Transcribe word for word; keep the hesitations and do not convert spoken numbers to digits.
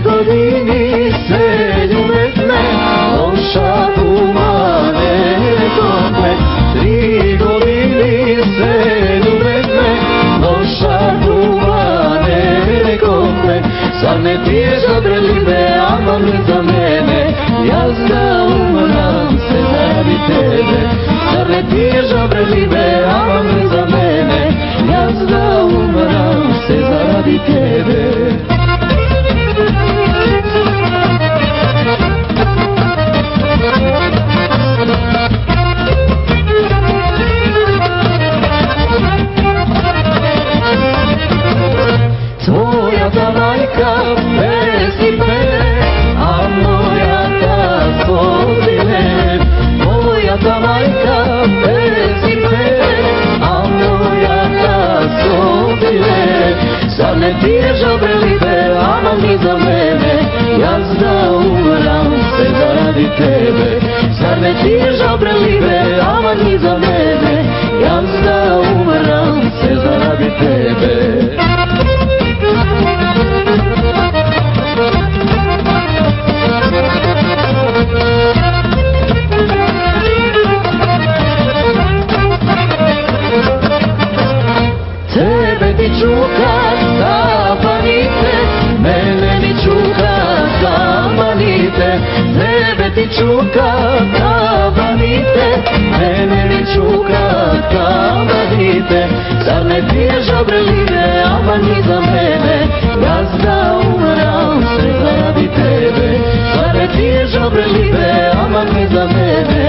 godini se ljubetne, loša humane kokme. Tri godini se ljubetne, loša humane kokme. Zar ne piješ dobre libe, aman li za mene, jazda umram se zaradi tebe. Zar ne piješ dobre libe, aman li za mene, jazda umram se zaradi tebe. Tvoja ta majka pesmi pere, a moja ta zvodine. Moja ta majka pesmi pere, a moja ta zvodine. Zar ne piješ dobre libe, aman ni za mene, jazda umram se zaradi tebe. Zar ne piješ dobre libe, aman ni za mene, jazda umram se zaradi tebe. Tebe ti čuka zapanite, mene mi čuka zamanite. Tebe ti čuka zapanite, mene mi čuka zamanite. Zar ne piješ dobre libe, aman ni za mene, jazda umram se zaradi tebe. Zar ne piješ dobre libe, aman ni za mene,